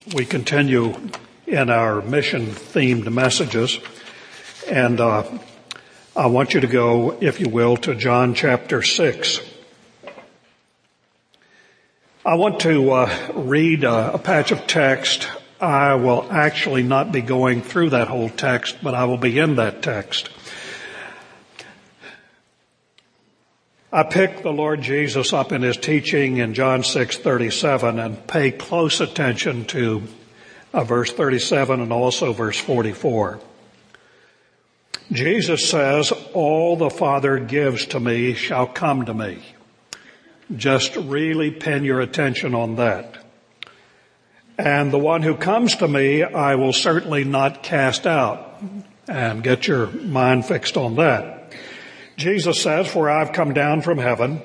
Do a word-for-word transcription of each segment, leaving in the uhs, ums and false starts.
We continue in our mission-themed messages, and uh, I want you to go, if you will, to John chapter six. I want to uh, read a, a patch of text. I will actually not be going through that whole text, but I will be in that text. I picked the Lord Jesus up in his teaching in John six thirty-seven and pay close attention to uh, verse thirty-seven and also verse forty-four. Jesus says, "All the Father gives to me shall come to me." Just really pin your attention on that. "And the one who comes to me, I will certainly not cast out." And get your mind fixed on that. Jesus says, "For I've come down from heaven.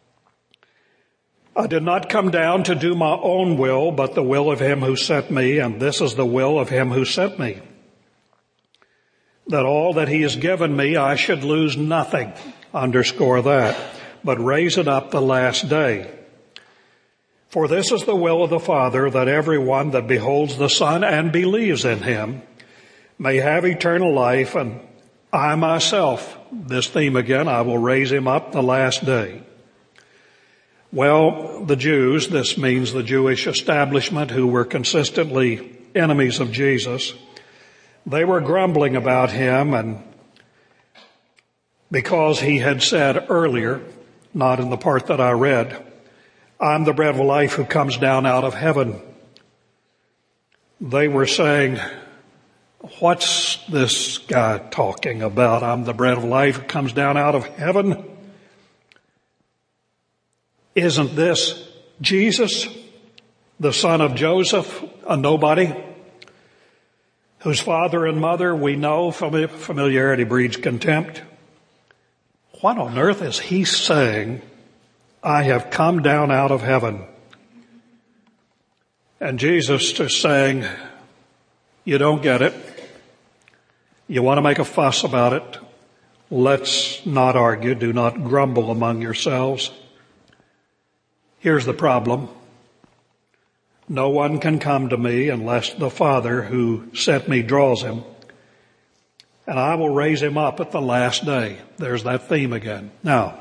I did not come down to do my own will, but the will of him who sent me, and this is the will of him who sent me, that all that he has given me I should lose nothing," underscore that, "but raise it up the last day. For this is the will of the Father, that everyone that beholds the Son and believes in him may have eternal life, and I myself," this theme again, "I will raise him up the last day." Well, the Jews, this means the Jewish establishment who were consistently enemies of Jesus, they were grumbling about him, and because he had said earlier, not in the part that I read, "I'm the bread of life who comes down out of heaven," they were saying, "What's this guy talking about? I'm the bread of life who comes down out of heaven. Isn't this Jesus, the son of Joseph, a nobody, whose father and mother we know?" Familiarity breeds contempt. What on earth is he saying? "I have come down out of heaven." And Jesus is saying, "You don't get it. You want to make a fuss about it. Let's not argue. Do not grumble among yourselves. Here's the problem. No one can come to me unless the Father who sent me draws him, and I will raise him up at the last day." There's that theme again. Now,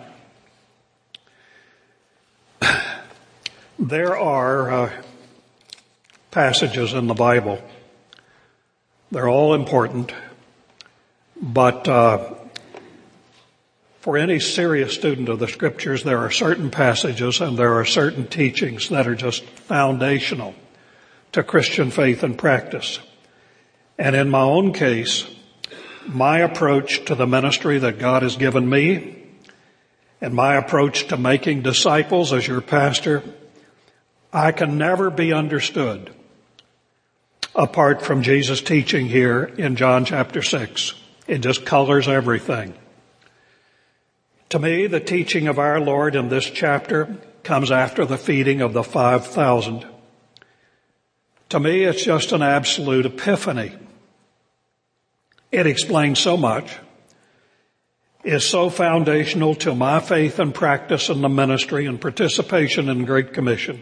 there are uh, passages in the Bible. They're all important. But uh, for any serious student of the Scriptures, there are certain passages and there are certain teachings that are just foundational to Christian faith and practice. And in my own case, my approach to the ministry that God has given me and my approach to making disciples as your pastor, I can never be understood apart from Jesus' teaching here in John chapter six. It just colors everything. To me, the teaching of our Lord in this chapter comes after the feeding of the five thousand. To me, it's just an absolute epiphany. It explains so much, is so foundational to my faith and practice in the ministry and participation in the Great Commission,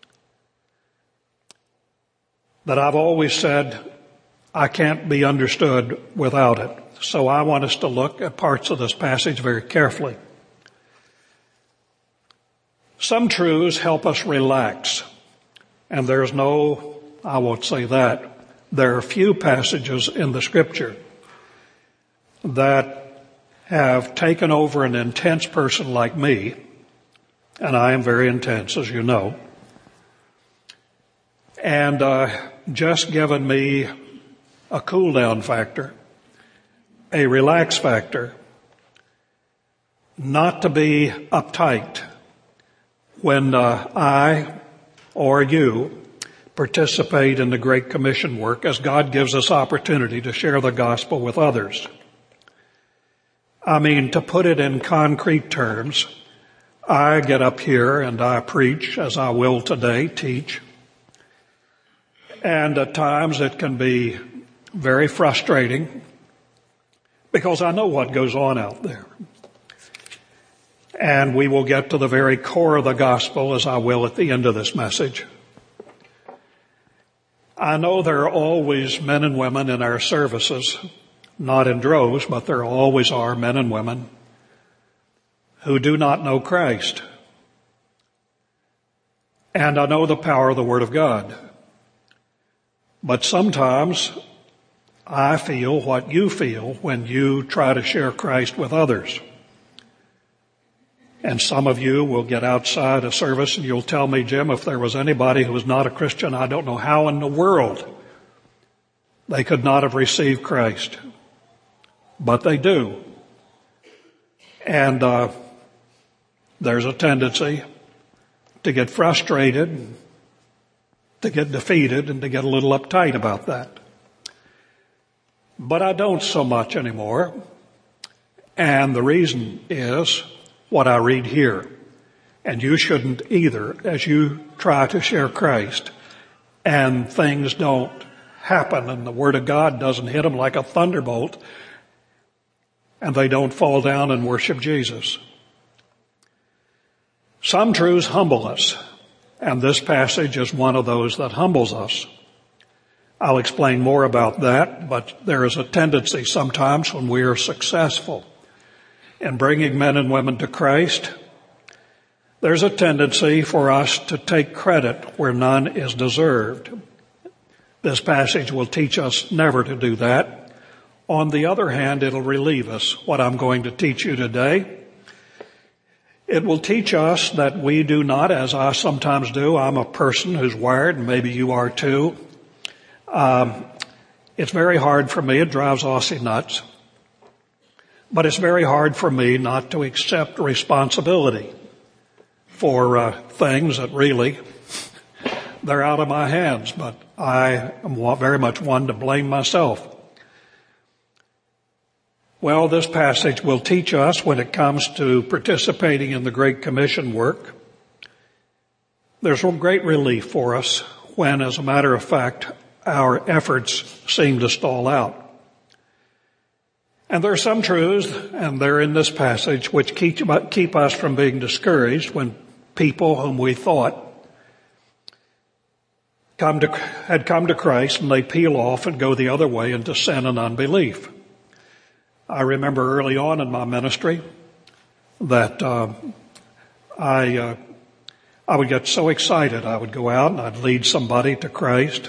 that I've always said I can't be understood without it. So I want us to look at parts of this passage very carefully. Some truths help us relax, and there's no, I won't say that, there are few passages in the Scripture that have taken over an intense person like me, and I am very intense, as you know, and uh, just given me a cool down factor, a relax factor, not to be uptight when uh, I or you participate in the Great Commission work as God gives us opportunity to share the gospel with others. I mean, to put it in concrete terms, I get up here and I preach, as I will today, teach, and at times it can be very frustrating because I know what goes on out there. And we will get to the very core of the gospel, as I will at the end of this message. I know there are always men and women in our services, not in droves, but there always are men and women who do not know Christ. And I know the power of the Word of God. But sometimes I feel what you feel when you try to share Christ with others. And some of you will get outside a service and you'll tell me, Jim, if there was anybody who was not a Christian, I don't know how in the world they could not have received Christ. But they do. And uh, there's a tendency to get frustrated, to get defeated, and to get a little uptight about that. But I don't so much anymore. And the reason is what I read here. And you shouldn't either as you try to share Christ and things don't happen and the Word of God doesn't hit them like a thunderbolt and they don't fall down and worship Jesus. Some truths humble us, and this passage is one of those that humbles us. I'll explain more about that, but there is a tendency sometimes when we are successful in bringing men and women to Christ, there's a tendency for us to take credit where none is deserved. This passage will teach us never to do that. On the other hand, it'll relieve us. What I'm going to teach you today, it will teach us that we do not, as I sometimes do, I'm a person who's wired, and maybe you are too. Um, it's very hard for me. It drives Aussie nuts. But it's very hard for me not to accept responsibility for uh, things that really, they're out of my hands. But I am very much one to blame myself. Well, this passage will teach us when it comes to participating in the Great Commission work. There's a great relief for us when, as a matter of fact, our efforts seem to stall out. And there are some truths, and they're in this passage, which keep, keep us from being discouraged when people whom we thought come to, had come to Christ and they peel off and go the other way into sin and unbelief. I remember early on in my ministry that uh, I uh, I would get so excited. I would go out and I'd lead somebody to Christ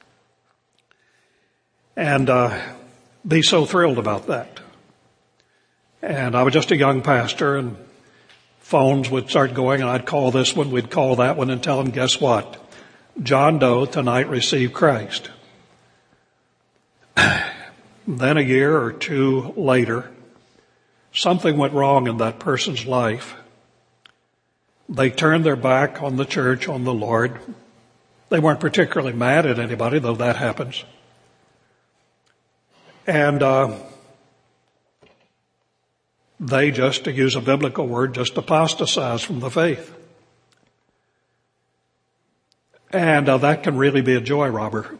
and uh, be so thrilled about that. And I was just a young pastor, and phones would start going, and I'd call this one, we'd call that one, and tell them, guess what? John Doe tonight received Christ. Then a year or two later, something went wrong in that person's life. They turned their back on the church, on the Lord. They weren't particularly mad at anybody, though that happens. And uh, they just, to use a biblical word, just apostatized from the faith. And uh, that can really be a joy robber.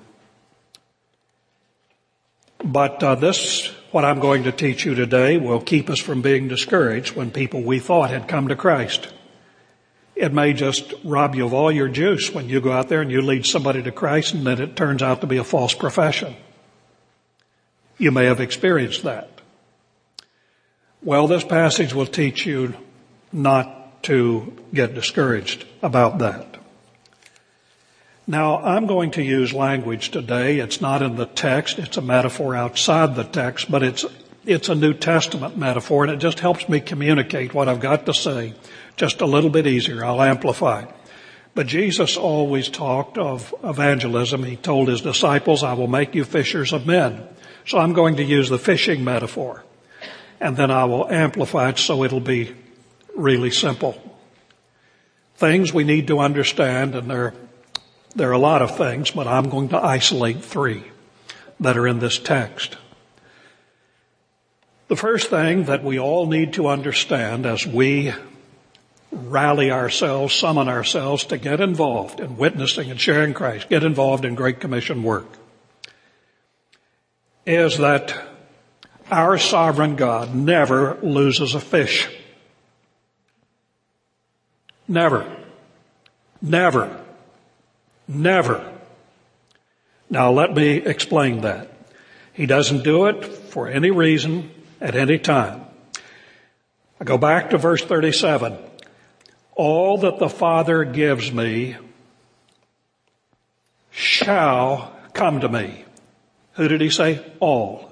But uh, this, what I'm going to teach you today, will keep us from being discouraged when people we thought had come to Christ. It may just rob you of all your juice when you go out there and you lead somebody to Christ and then it turns out to be a false profession. You may have experienced that. Well, this passage will teach you not to get discouraged about that. Now, I'm going to use language today. It's not in the text. It's a metaphor outside the text, but it's it's a New Testament metaphor, and it just helps me communicate what I've got to say just a little bit easier. I'll amplify. But Jesus always talked of evangelism. He told his disciples, I will make you fishers of men. So I'm going to use the fishing metaphor, and then I will amplify it so it'll be really simple. Things we need to understand, and there, there are a lot of things, but I'm going to isolate three that are in this text. The first thing that we all need to understand as we rally ourselves, summon ourselves to get involved in witnessing and sharing Christ, get involved in Great Commission work, is that our sovereign God never loses a fish. Never. Never. Never. Now let me explain that. He doesn't do it for any reason at any time. I go back to verse thirty-seven. All that the Father gives me shall come to me. Who did he say? All.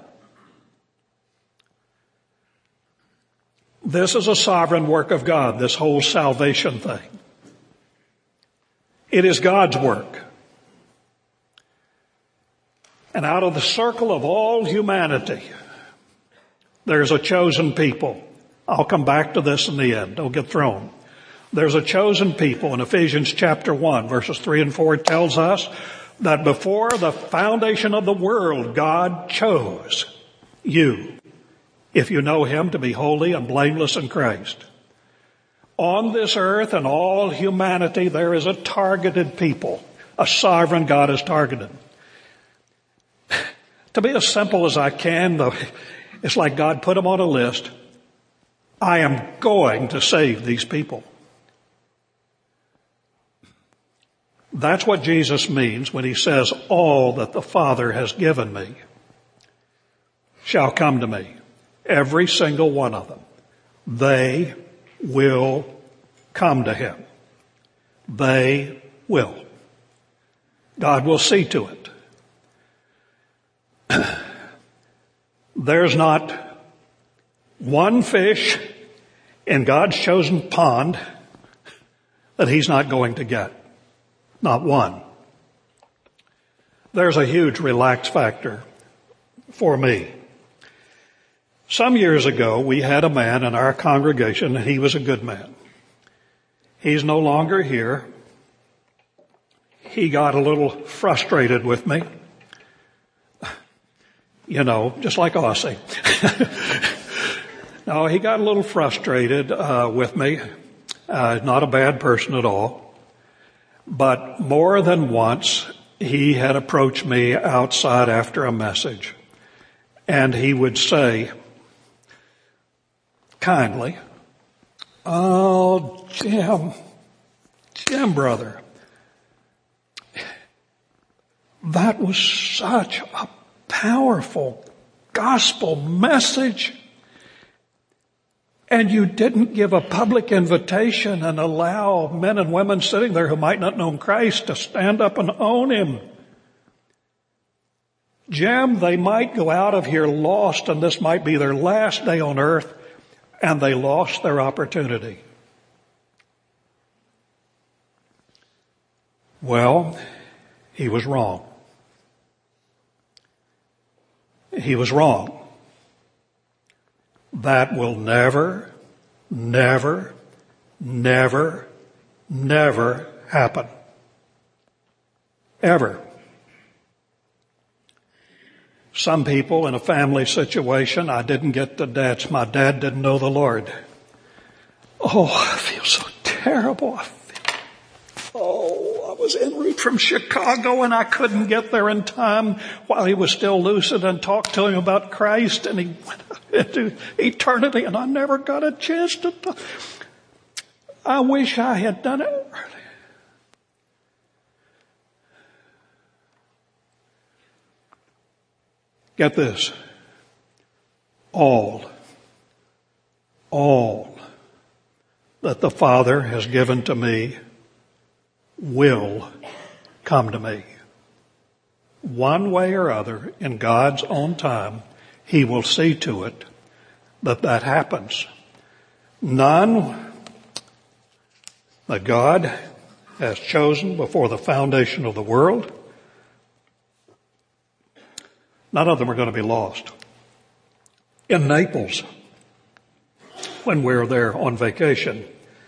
This is a sovereign work of God, this whole salvation thing. It is God's work. And out of the circle of all humanity, there's a chosen people. I'll come back to this in the end. Don't get thrown. There's a chosen people. In Ephesians chapter one, verses three and four, it tells us that before the foundation of the world, God chose you, if you know him, to be holy and blameless in Christ. On this earth and all humanity, there is a targeted people. A sovereign God is targeted. To be as simple as I can, though, it's like God put them on a list. I am going to save these people. That's what Jesus means when he says, all that the Father has given me shall come to me. Every single one of them. They will come to him. They will. God will see to it. There's not one fish in God's chosen pond that he's not going to get. Not one. There's a huge relax factor for me. Some years ago, we had a man in our congregation, and he was a good man. He's no longer here. He got a little frustrated with me. You know, just like Aussie. No, he got a little frustrated uh, with me. Uh, not a bad person at all. But more than once, he had approached me outside after a message. And he would say, kindly, oh, Jim, Jim, brother, that was such a powerful gospel message. And you didn't give a public invitation and allow men and women sitting there who might not know Christ to stand up and own him. Jim, they might go out of here lost, and this might be their last day on earth, and they lost their opportunity. Well, he was wrong. He was wrong. That will never, never, never, never happen. Ever. Some people in a family situation, I didn't get the dads. My dad didn't know the Lord. Oh, I feel so terrible. I feel, oh, I was en route from Chicago and I couldn't get there in time while he was still lucid and talked to him about Christ, and he went into eternity and I never got a chance to talk. I wish I had done it earlier. Get this. All, all that the Father has given to me will come to me. One way or other, in God's own time, he will see to it that that happens. None that God has chosen before the foundation of the world, none of them are going to be lost. In Naples, when we're there on vacation,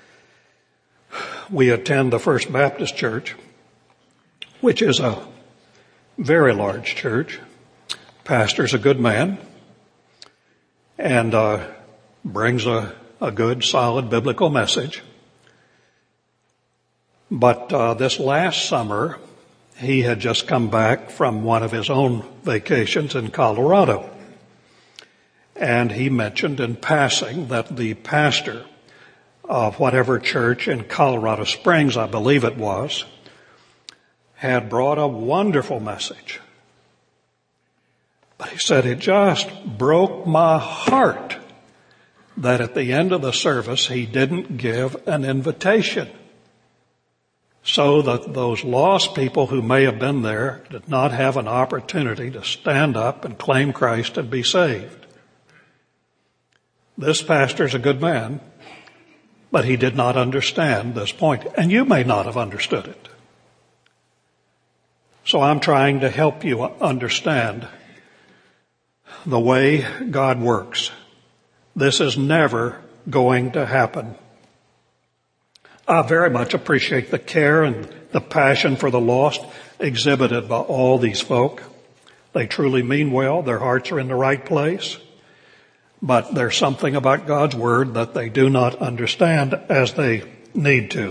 we attend the First Baptist Church, which is a very large church. Pastor's a good man and uh, brings a, a good, solid biblical message. But uh, this last summer, he had just come back from one of his own vacations in Colorado. And he mentioned in passing that the pastor of whatever church in Colorado Springs, I believe it was, had brought a wonderful message. But he said, it just broke my heart that at the end of the service he didn't give an invitation, so that those lost people who may have been there did not have an opportunity to stand up and claim Christ and be saved. This pastor's a good man, but he did not understand this point, and you may not have understood it. So I'm trying to help you understand the way God works. This is never going to happen. I very much appreciate the care and the passion for the lost exhibited by all these folk. They truly mean well. Their hearts are in the right place. But there's something about God's Word that they do not understand as they need to.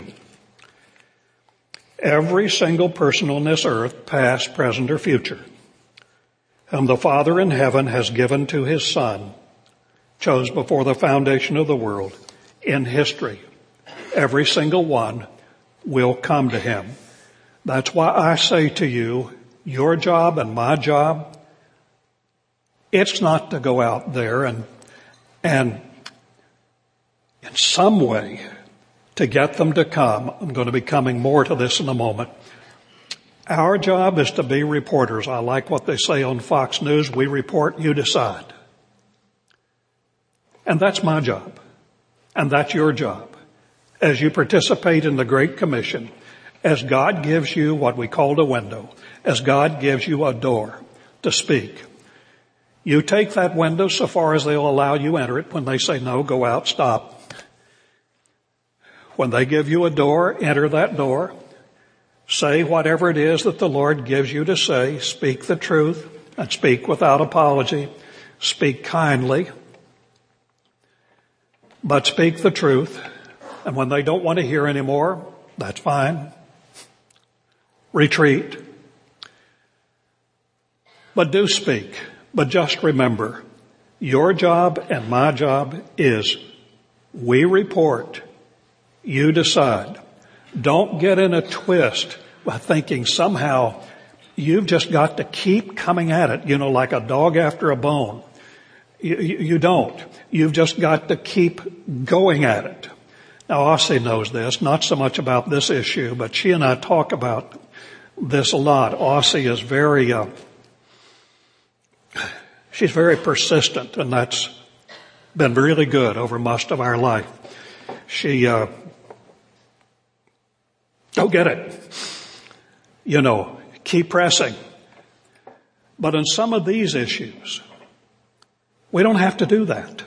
Every single person on this earth, past, present, or future, whom the Father in heaven has given to His Son, chose before the foundation of the world, in history, every single one will come to Him. That's why I say to you, your job and my job, it's not to go out there and, and in some way to get them to come. I'm going to be coming more to this in a moment. Our job is to be reporters. I like what they say on Fox News. We report, you decide. And that's my job. And that's your job. As you participate in the Great Commission, as God gives you what we call a window, as God gives you a door to speak, you take that window so far as they'll allow you enter it. When they say no, go out, stop. When they give you a door, enter that door. Say whatever it is that the Lord gives you to say. Speak the truth and speak without apology. Speak kindly, but speak the truth. And when they don't want to hear anymore, that's fine. Retreat. But do speak. But just remember, your job and my job is we report, you decide. Don't get in a twist by thinking somehow you've just got to keep coming at it, you know, like a dog after a bone. You, you, you don't. You've just got to keep going at it. Now, Ossie knows this, not so much about this issue, but she and I talk about this a lot. Ossie is very, uh, she's very persistent, and that's been really good over most of our life. She, uh, Go get it. You know, keep pressing. But in some of these issues, we don't have to do that.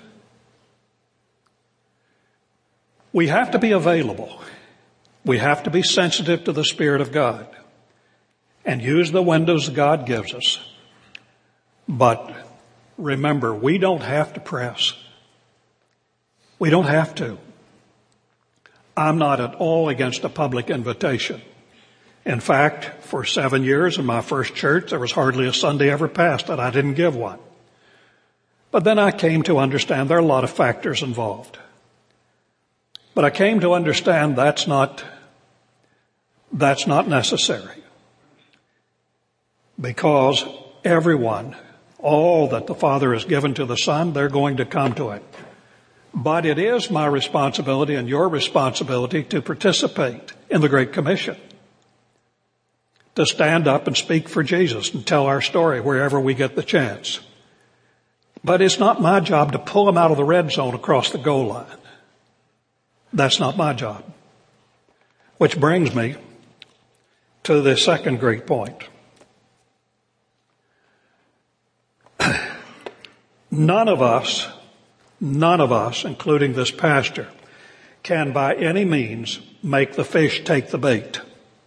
We have to be available. We have to be sensitive to the Spirit of God and use the windows God gives us. But remember, we don't have to press. We don't have to. I'm not at all against a public invitation. In fact, for seven years in my first church, there was hardly a Sunday ever passed that I didn't give one. But then I came to understand there are a lot of factors involved. But I came to understand that's not, that's not necessary. Because everyone, all that the Father has given to the Son, they're going to come to it. But it is my responsibility and your responsibility to participate in the Great Commission. To stand up and speak for Jesus and tell our story wherever we get the chance. But it's not my job to pull them out of the red zone across the goal line. That's not my job. Which brings me to the second great point. None of us None of us, including this pastor, can by any means make the fish take the bait.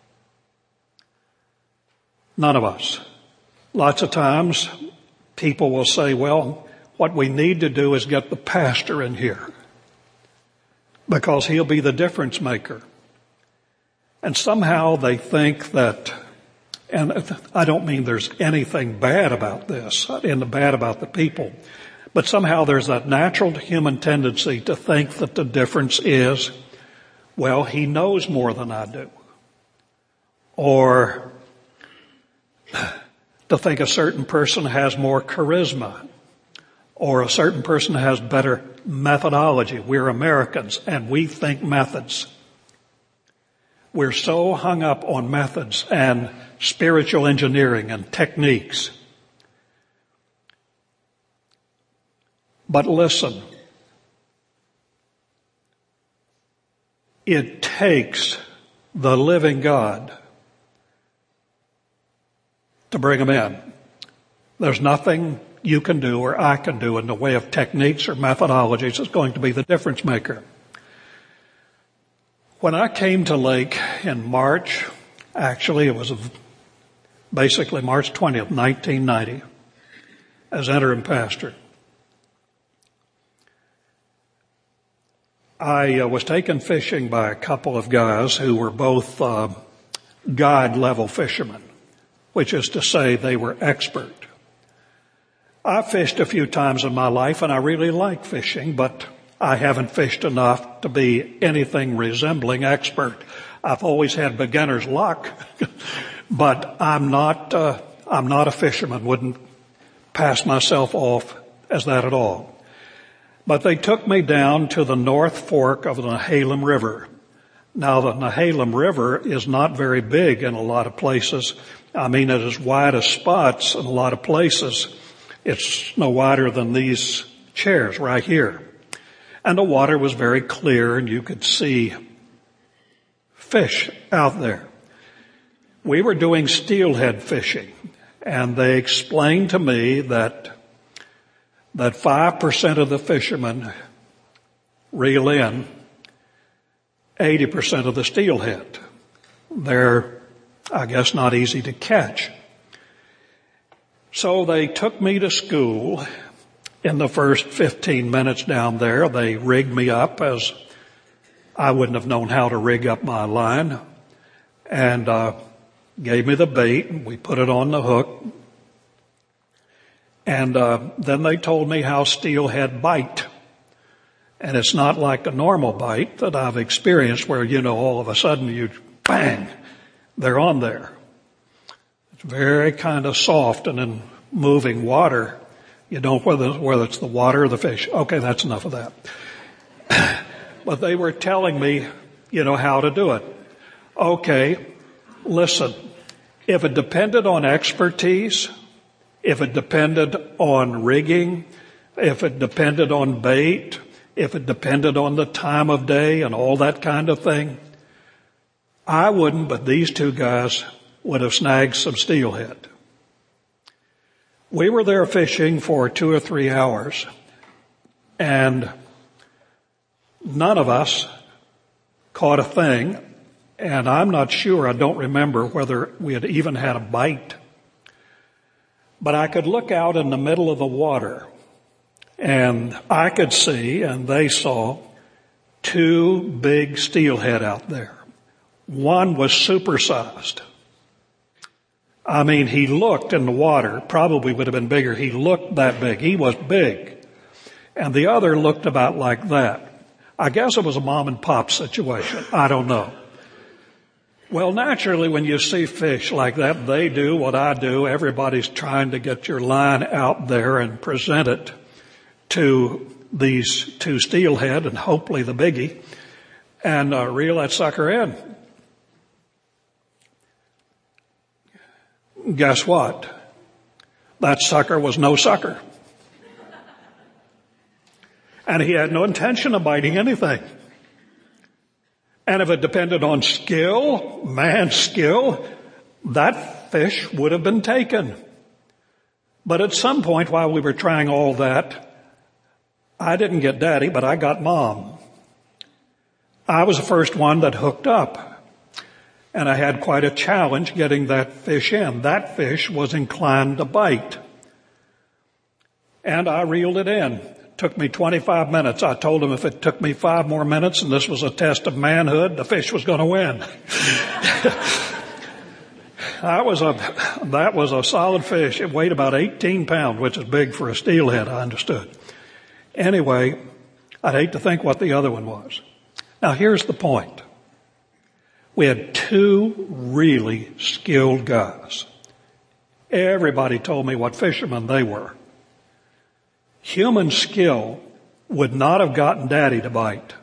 None of us. Lots of times people will say, well, what we need to do is get the pastor in here because he'll be the difference maker. And somehow they think that, and I don't mean there's anything bad about this, and bad about the people, but somehow there's that natural human tendency to think that the difference is, well, he knows more than I do. Or to think a certain person has more charisma or a certain person has better methodology. We're Americans and we think methods. We're so hung up on methods and spiritual engineering and techniques. But listen, it takes the living God to bring them in. There's nothing you can do or I can do in the way of techniques or methodologies that's going to be the difference maker. When I came to Lake in March, actually it was basically March twentieth, nineteen ninety, as interim pastor, I uh, was taken fishing by a couple of guys who were both uh, God-level fishermen, which is to say they were expert. I fished a few times in my life and I really like fishing, but I haven't fished enough to be anything resembling expert. I've always had beginner's luck, but I'm not, uh, I'm not a fisherman, wouldn't pass myself off as that at all. But they took me down to the North Fork of the Nehalem River. Now the Nehalem River is not very big in a lot of places. I mean, it is wide as spots in a lot of places. It's no wider than these chairs right here. And the water was very clear and you could see fish out there. We were doing steelhead fishing and they explained to me that that five percent of the fishermen reel in eighty percent of the steelhead. They're, I guess, not easy to catch. So they took me to school. In the first fifteen minutes down there, they rigged me up as I wouldn't have known how to rig up my line, and uh, gave me the bait, and we put it on the hook. And uh, then they told me how steelhead bite. And it's not like a normal bite that I've experienced where, you know, all of a sudden you, bang, they're on there. It's very kind of soft and in moving water. You don't know whether, whether it's the water or the fish. Okay, that's enough of that. But they were telling me, you know, how to do it. Okay, listen, if it depended on expertise, if it depended on rigging, if it depended on bait, if it depended on the time of day and all that kind of thing, I wouldn't, but these two guys would have snagged some steelhead. We were there fishing for two or three hours, and none of us caught a thing, and I'm not sure, I don't remember whether we had even had a bite. But I could look out in the middle of the water, and I could see, and they saw, two big steelhead out there. One was supersized. I mean, he looked in the water, probably would have been bigger. He looked that big. He was big. And the other looked about like that. I guess it was a mom and pop situation. I don't know. Well, naturally, when you see fish like that, they do what I do. Everybody's trying to get your line out there and present it to these two steelhead and hopefully the biggie and uh, reel that sucker in. Guess what? That sucker was no sucker. And he had no intention of biting anything. And if it depended on skill, man's skill, that fish would have been taken. But at some point while we were trying all that, I didn't get daddy, but I got mom. I was the first one that hooked up. And I had quite a challenge getting that fish in. That fish was inclined to bite. And I reeled it in. It took me twenty-five minutes. I told him if it took me five more minutes and this was a test of manhood, the fish was going to win. That was a, that was a solid fish. It weighed about eighteen pounds, which is big for a steelhead, I understood. Anyway, I'd hate to think what the other one was. Now here's the point. We had two really skilled guys Everybody told me what fishermen they were. Human skill would not have gotten Daddy to bite.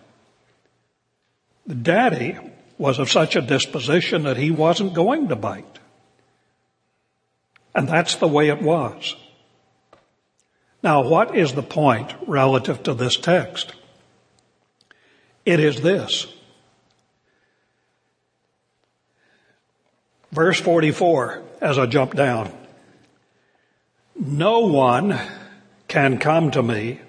Daddy was of such a disposition that he wasn't going to bite. And that's the way it was. Now, what is the point relative to this text? It is this. Verse forty-four, as I jump down. No one can come to me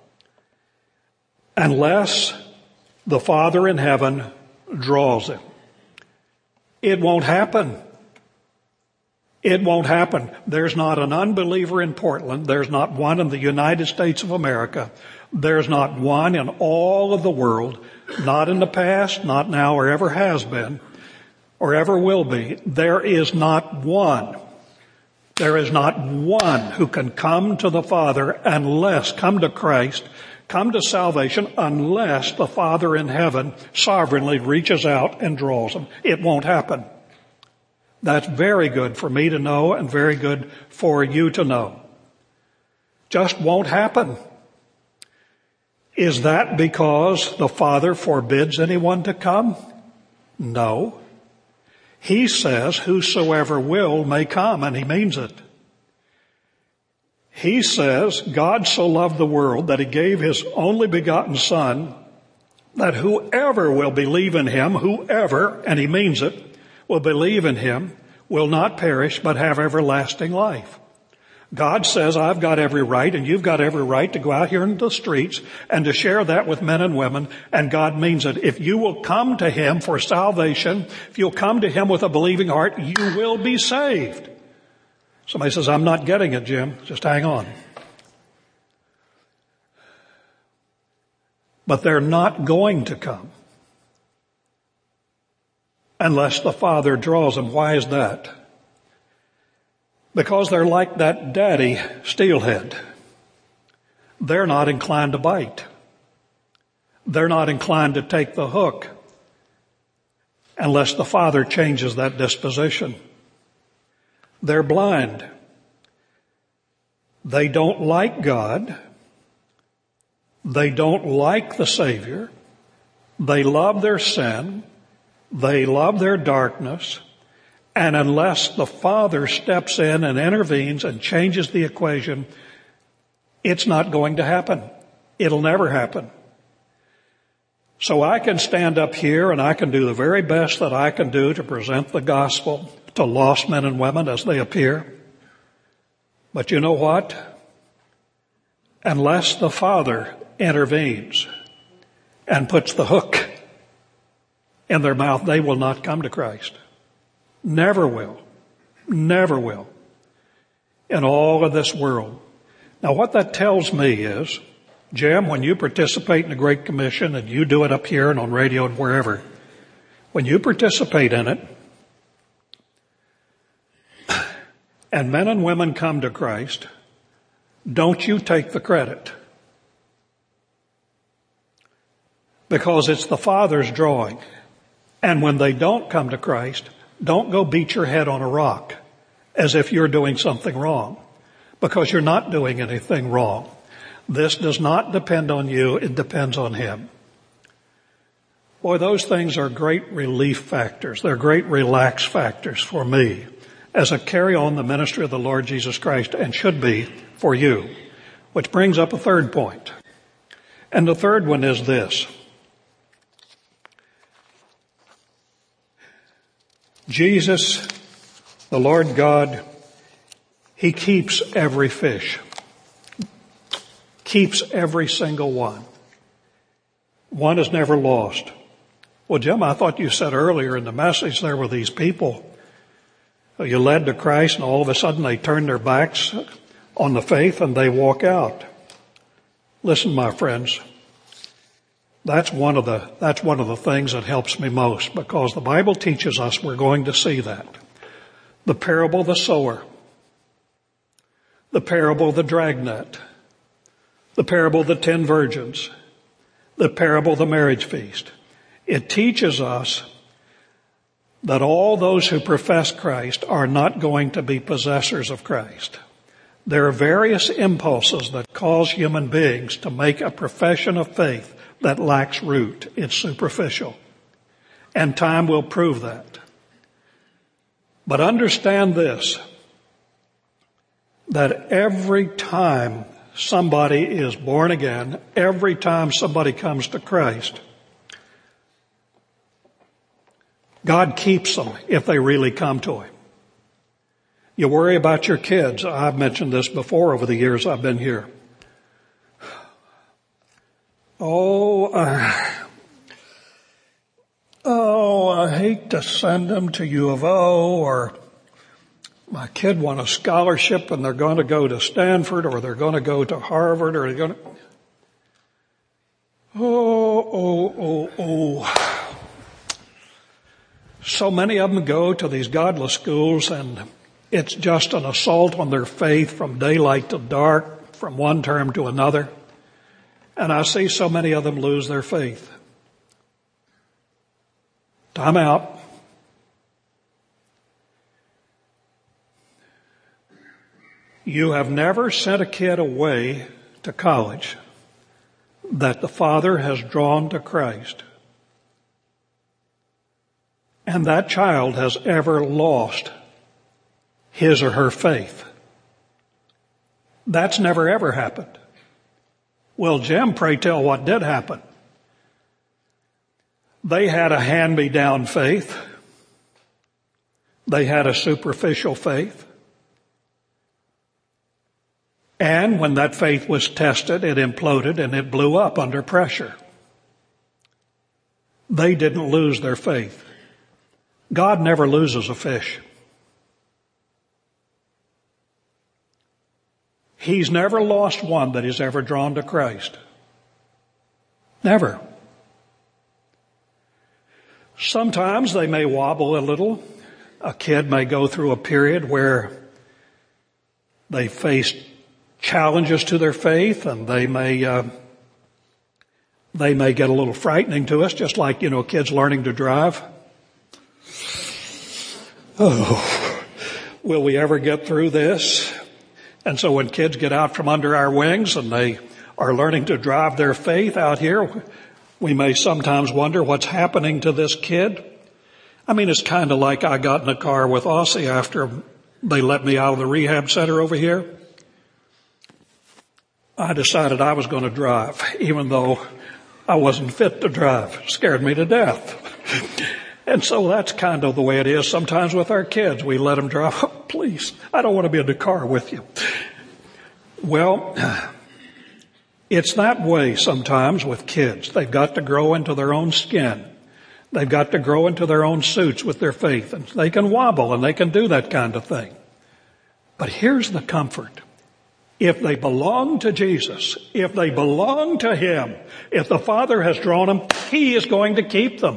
unless the Father in heaven draws him. It won't happen. It won't happen. There's not an unbeliever in Portland. There's not one in the United States of America. There's not one in all of the world, not in the past, not now, or ever has been, or ever will be. There is not one. There is not one who can come to the Father unless, come to Christ, come to salvation unless the Father in heaven sovereignly reaches out and draws them. It won't happen. That's very good for me to know and very good for you to know. Just won't happen. Is that because the Father forbids anyone to come? No. He says, whosoever will may come, and he means it. He says, God so loved the world that he gave his only begotten Son, that whoever will believe in him, whoever, and he means it, will believe in him, will not perish but have everlasting life. God says, I've got every right, and you've got every right to go out here into the streets and to share that with men and women, and God means it. If you will come to him for salvation, if you'll come to him with a believing heart, you will be saved. Somebody says, I'm not getting it, Jim. Just hang on. But they're not going to come unless the Father draws them. Why is that? Because they're like that daddy steelhead. They're not inclined to bite. They're not inclined to take the hook unless the Father changes that disposition. They're blind. They don't like God. They don't like the Savior. They love their sin. They love their darkness. And unless the Father steps in and intervenes and changes the equation, it's not going to happen. It'll never happen. So I can stand up here and I can do the very best that I can do to present the gospel to lost men and women as they appear. But you know what? Unless the Father intervenes and puts the hook in their mouth, they will not come to Christ. Never will. Never will. In all of this world. Now what that tells me is, Jim, when you participate in the Great Commission and you do it up here and on radio and wherever, when you participate in it, and men and women come to Christ, don't you take the credit. Because it's the Father's drawing. And when they don't come to Christ, don't go beat your head on a rock as if you're doing something wrong. Because you're not doing anything wrong. This does not depend on you, it depends on him. Boy, those things are great relief factors. They're great relax factors for me as I carry on the ministry of the Lord Jesus Christ, and should be for you. Which brings up a third point. And the third one is this. Jesus, the Lord God, he keeps every fish. Keeps every single one. One is never lost. Well, Jim, I thought you said earlier in the message there were these people you led to Christ and all of a sudden they turn their backs on the faith and they walk out. Listen, my friends, that's one of the, that's one of the things that helps me most, because the Bible teaches us we're going to see that. The parable of the sower, the parable of the dragnet, the parable of the ten virgins, the parable of the marriage feast. It teaches us that all those who profess Christ are not going to be possessors of Christ. There are various impulses that cause human beings to make a profession of faith that lacks root. It's superficial. And time will prove that. But understand this, that every time somebody is born again, every time somebody comes to Christ, God keeps them if they really come to Him. You worry about your kids. I've mentioned this before over the years I've been here. Oh, uh, oh, I hate to send them to U of O, or my kid won a scholarship and they're going to go to Stanford, or they're going to go to Harvard, or they're going to... Oh, oh, oh, oh. So many of them go to these godless schools, and it's just an assault on their faith from daylight to dark, from one term to another. And I see so many of them lose their faith. Time out. You have never sent a kid away to college that the father has drawn to Christ, and that child has ever lost his or her faith. That's never ever happened. Well, Jim, pray tell what did happen. They had a hand-me-down faith. They had a superficial faith. And when that faith was tested, it imploded and it blew up under pressure. They didn't lose their faith. God never loses a fish. He's never lost one that He's ever drawn to Christ. Never. Sometimes they may wobble a little. A kid may go through a period where they face challenges to their faith, and they may uh, they may get a little frightening to us, just like, you know, kids learning to drive. Oh, will we ever get through this? And so when kids get out from under our wings and they are learning to drive their faith out here, we may sometimes wonder what's happening to this kid. I mean, it's kind of like I got in a car with Aussie after they let me out of the rehab center over here. I decided I was going to drive, even though I wasn't fit to drive. It scared me to death. And so that's kind of the way it is sometimes with our kids. We let them drive. Oh, please, I don't want to be in the car with you. Well, it's that way sometimes with kids. They've got to grow into their own skin. They've got to grow into their own suits with their faith. And they can wobble and they can do that kind of thing. But here's the comfort. If they belong to Jesus, if they belong to Him, if the Father has drawn them, He is going to keep them.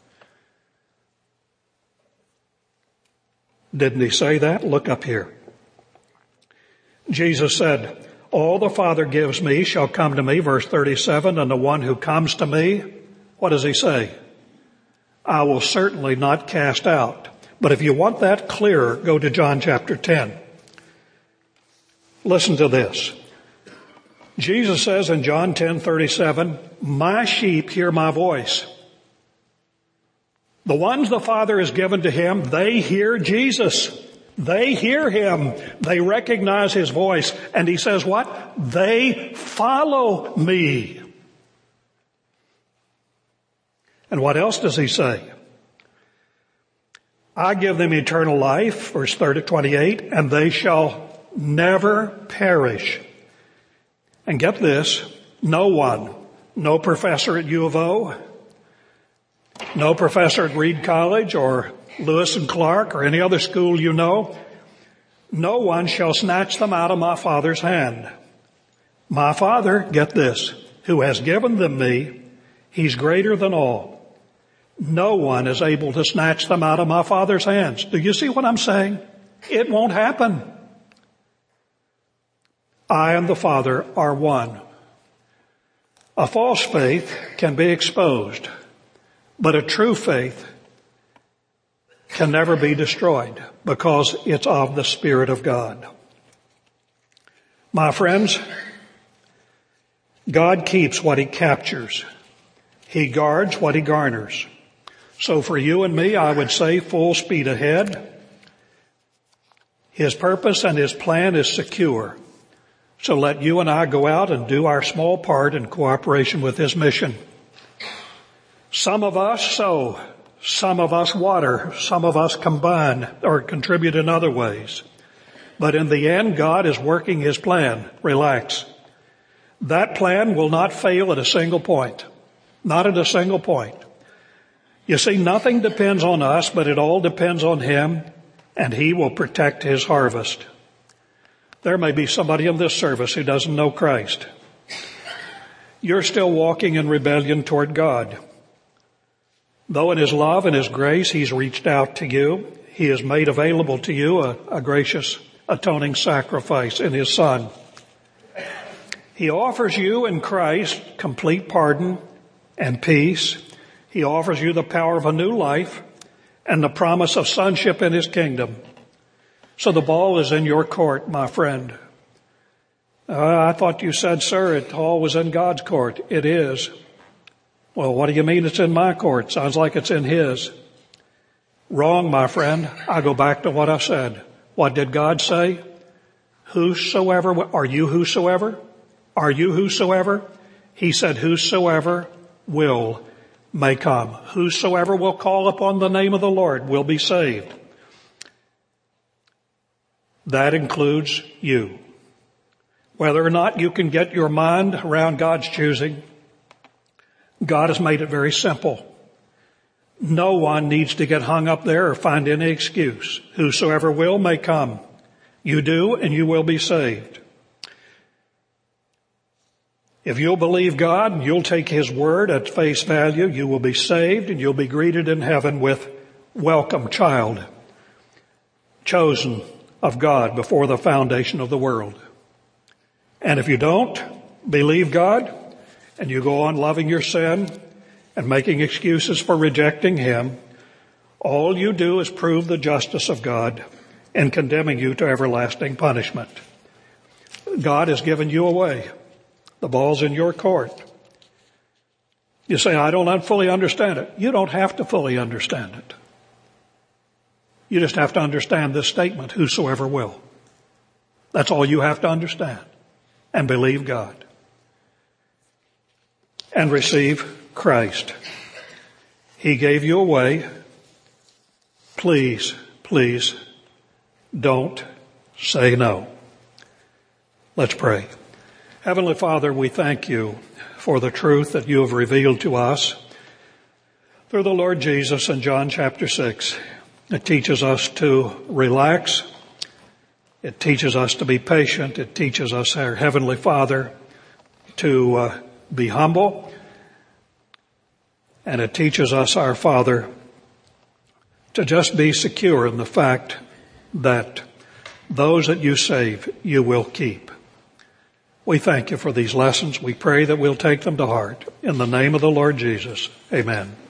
Didn't He say that? Look up here. Jesus said, all the Father gives me shall come to me, verse thirty-seven, and the one who comes to me, what does He say? I will certainly not cast out. But if you want that clearer, go to John chapter ten. Listen to this. Jesus says in John ten thirty-seven, my sheep hear my voice. The ones the Father has given to Him, they hear Jesus. They hear Him. They recognize His voice. And He says what? They follow me. And what else does He say? I give them eternal life, verse thirty, twenty-eight, and they shall never perish. And get this, no one, no professor at U of O, no professor at Reed College or Lewis and Clark or any other school you know, no one shall snatch them out of my Father's hand. My Father, get this, who has given them me, He's greater than all. No one is able to snatch them out of my Father's hands. Do you see what I'm saying? It won't happen. I and the Father are one. A false faith can be exposed, but a true faith can never be destroyed because it's of the Spirit of God. My friends, God keeps what He captures. He guards what He garners. So for you and me, I would say full speed ahead. His purpose and His plan is secure. So let you and I go out and do our small part in cooperation with His mission. Some of us sow, some of us water, some of us combine or contribute in other ways. But in the end, God is working His plan. Relax. That plan will not fail at a single point. Not at a single point. You see, nothing depends on us, but it all depends on Him, and He will protect His harvest. There may be somebody in this service who doesn't know Christ. You're still walking in rebellion toward God. Though in His love and His grace He's reached out to you, He has made available to you a, a gracious atoning sacrifice in His Son. He offers you in Christ complete pardon and peace. He offers you the power of a new life and the promise of sonship in His kingdom. So the ball is in your court, my friend. Uh, I thought you said, sir, it all was in God's court. It is. Well, what do you mean it's in my court? Sounds like it's in His. Wrong, my friend. I go back to what I said. What did God say? Whosoever, are you whosoever? Are you whosoever? He said, whosoever will may come. Whosoever will call upon the name of the Lord will be saved. That includes you. Whether or not you can get your mind around God's choosing, God has made it very simple. No one needs to get hung up there or find any excuse. Whosoever will may come. You do, and you will be saved. If you'll believe God and you'll take His word at face value, you will be saved and you'll be greeted in heaven with, welcome, child, chosen of God before the foundation of the world. And if you don't believe God and you go on loving your sin and making excuses for rejecting Him, all you do is prove the justice of God and condemning you to everlasting punishment. God has given you away. The ball's in your court. You say, I don't fully understand it. You don't have to fully understand it. You just have to understand this statement, whosoever will. That's all you have to understand. And believe God. And receive Christ. He gave you away. Please, please don't say no. Let's pray. Heavenly Father, we thank You for the truth that You have revealed to us through the Lord Jesus in John chapter six. It teaches us to relax. It teaches us to be patient. It teaches us, our Heavenly Father, to uh, be humble. And it teaches us, our Father, to just be secure in the fact that those that You save, You will keep. We thank You for these lessons. We pray that we'll take them to heart. In the name of the Lord Jesus, amen.